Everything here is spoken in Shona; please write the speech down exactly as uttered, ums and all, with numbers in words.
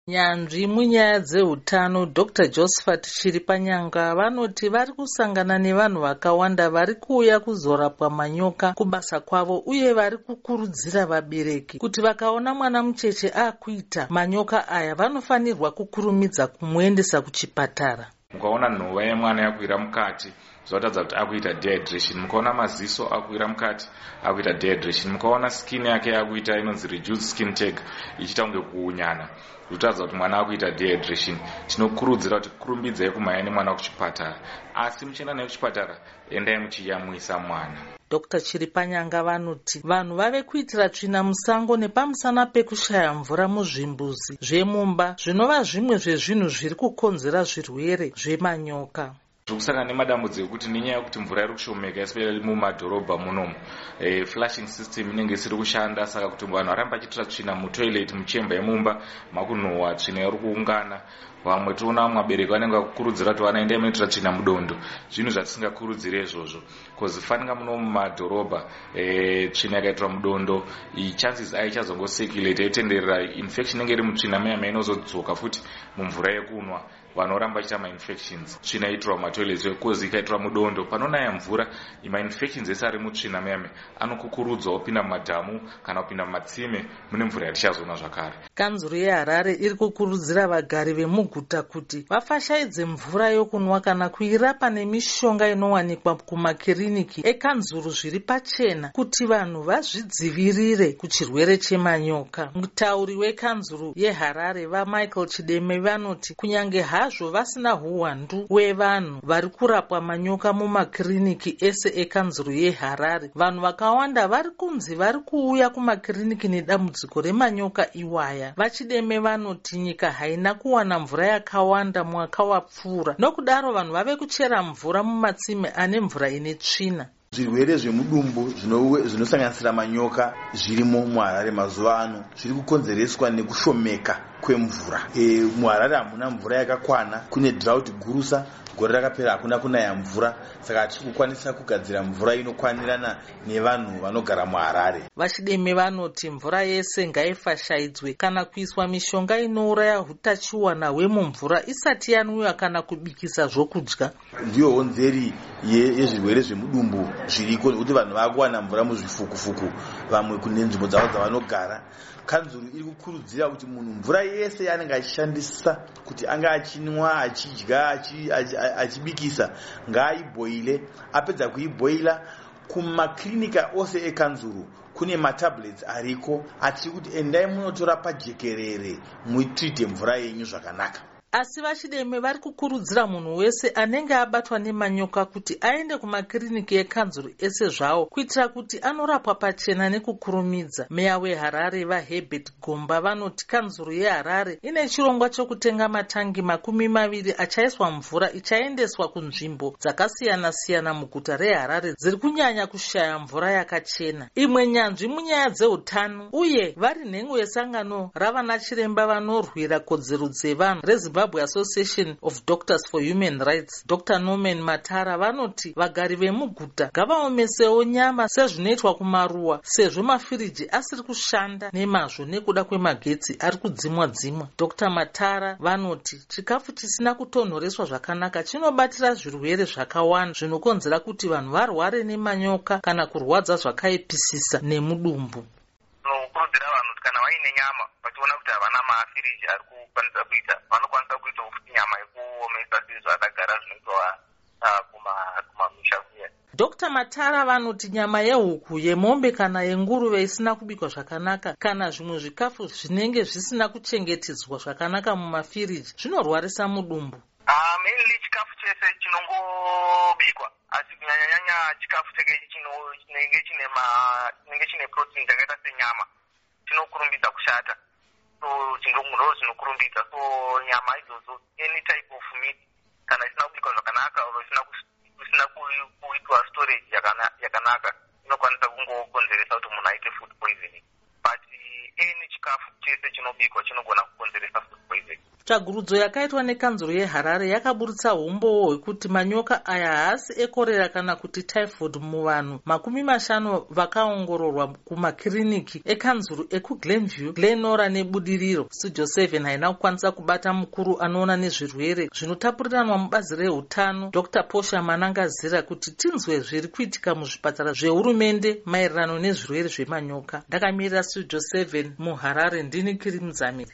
Nyanzvi munyaya dzehutano Doctor Josephat Chiripanyanga vanoti vari kusangana nevanhu vakawanda vari kuuya kuzorapwa manyoka kubasa kwavo uye vari kukurudzira vabereki kuti vakaona mwana mucheche akuita manyoka aya vanofanirwa kukurumidza kumuendesa kuchipatara. Mukaona nhova yemwana yakuira mukati zvatadza kuti akuita dehydration. Mukaona maziso akuira mukati akuita dehydration. Mukaona skin yake yakuita inonzi reduced skin tag ichiita kunge kuunyana zvatadza kuti mwana akuita dehydration. Tinokurudzira kuti kurumbidzai kumhanya nemwana kuchipatara, asi muchienda naye kuchipatara endai muchiyamwisa mwana. Doctor Chiripanyanga vanoti vanhu vave kuitira tsvina musango nepamusana pekushaya mvura muzvimbuzi zvemumba zvinova zvimwe zvezvinhu zviri kukonzera zvirwere zvemanyoka. Zvokusangana nemadambudziko ekuti nenyaya yekuti mvura iri kushomeka especially mumadhorobha munomu, e, flushing system inenge isiri kushanda, saka kuti vanhu varamba vachitira tsvina mutoilet muchemba yemumba makunhuhwa tsvina iri kuungana. Vamwe toona vamwe vabereki vanenge vakukurudzira kuti vana endai munoitira tsvina mudondo, zvinhu zvatisingakurudzire izvozvo kuzifanika muno mumadhorobha. E, tsvina yakaitirwa mudondo chances aichazongosirculate yaitenderera infection inenge iri mutsvina meyama inozodzoka futi mumvura yekunwa. Vanhu voramba vachiita mainfections. Tsvina itirwa mumatoilets kozi ikaitirwa mudondo panonaya mvura mainfections ese ari mutsvina meyame anokukurudzwa kupinda mumadhamu kana kupinda mumatsime mune mvura yatichazoona zvakare. Kanzuru yeHarare iri kukurudzira vagari vemuguta kuti vafashaidze mvura yokunwa kana kuirapa nemishonga inowanikwa kumakiriniki ekanzuru zviri pachena kuti vanhu vazvidzivirire kuchirwere chemanyoka. Mutauri wekanzuru yeHarare vaMichael Chideme vanoti kunyange hazvo vasina huwandu hwevanhu vari kurapwa manyoka mumakiriniki ese ekanzuru yeHarare, vanhu vakawanda vari kunzi vari kuuya kumakiriniki nedambudziko remanyoka iwaya. Vachideme vanoti nyika haina kuwana mvura yakawanda mwaka wapfuura, nokudaro vanhu vave kuchera mvura mumatsime ane mvura ine tsvina. Zvirwere zvemudumbu zvinosanganisira manyoka zvirimo muHarare mazuva ano zviri kukonzereswa nekushomeka kwemvura. E, muHarare hamuna mvura yakakwana, kune drought gurusa, gore rakapera hakuna kunaya mvura, saka hatiri kukwanisa kugadzira mvura inokwanirana nevanhu vanogara muHarare. Vachideme vanoti mvura yese ngaifashaidzwe kana kuiswa mishonga inouraya hutachiwana hwemumvura isati yanwiwa kana kubikisa zvokudya. Ndiyo honzeri yezvirwere zvemudumbu zviriko kuti vanhu vakuwana mvura muzvifukufuku vamwe kune nzvimbo dzavo dzavanogara. Kanzuru iri kukurudzira kuti munhu mvura yese yaanenge achishandisa kuti anga achinwa, achidya, achibikisa ngaaibhoile. Apedza kuibhoila kumaklinika ose ekanzuru kune matablets ariko atiri kuti endai munotora pajekerere muitrite mvura yenyu zvakanaka. Asi Vachideme vari kukurudzira munhu wese anenge abatwa nemanyoka kuti aende kumakiriniki ekanzuru ese zvawo kuitira kuti anorapwa pachena nekukurumidza. Meya weHarare vaHerbert Gomba vanoti kanzuru yeHarare ine chirongwa chokutenga matangi makumi maviri achaiswa mvura ichaendeswa kunzvimbo dzakasiyana-siyana muguta reHarare dziri kunyanya kushaya mvura yakachena. Imwe nyanzvi munyaya dzehutano uye vari nhengo yesangano ravana chiremba vanorwira kodzero dzevanhu reZimbabwe Association of Doctors for Human Rights, Doctor Norman Matara vanoti vagari vemuguta ngavaomesewo nyama sezvinoitwa kumaruwa sezvo mafiriji asiri kushanda nemazvo nekuda kwemagetsi ari kudzimwa dzimwa. Doctor Matara vanoti chikafu chisina kutonhoreswa zvakanaka chinobatira zvirwere zvakawanda zvinokonzera kuti vanhu varware nemanyoka kana kurwadza zvakaipisisa nemudumbu. Tinokurudzira vanhu kana vaine nyama vachiona kuti havana mafiriji ari kukwanisa kuita vanokwanisa kuita nyama yekuomesa sezvo akagara zvinoitwa kumamisha kuya. Doctor Matara vanoti nyama yehuku, yemombe kana yenguruve isina kubikwa zvakanaka kana zvimwe zvikafu zvinenge zvisina kuchengetedzwa zvakanaka mumafiriji zvinorwarisa mudumbu. Ah, mainly chikafu chese chinongobikwa, asi kunyanya-nyanya chikafu cheke chinenge chine ma chinenge chine protein dzakaita senyama chinokurumbidza kushata. So chingomuro zvinokurumbidza. So nyama idzodzo any type of meat kana isina kubikwa zvakanaka or isina isina kuitwa storage yakanaka inokwanisa kungokonzeresa kuti munhu aite food poisoning. But any chikafu chese chinobikwa chinogona kukonzeresa food poisoning. tsvagurudzo yakaitwa nekanzuro yeharare yakaburitsa umbowo hwekuti manyoka aya haasi ekorera kana kuti typhoid muvanhu makumi mashanu vakaongororwa kumakiriniki ekanzuro ekuglenview, glenora nebudiriro. studio seven haina kukwanisa kubata mukuru anoona nezvirwere zvinotapuriranwa mubazi rehutano dr Posha Manangazira kuti tinzwe zviri kuitika muzvipatara zvehurumende maererano nezvirwere zvemanyoka. Ndakamirira studio seven muharare ndini Kiri Muzamiri.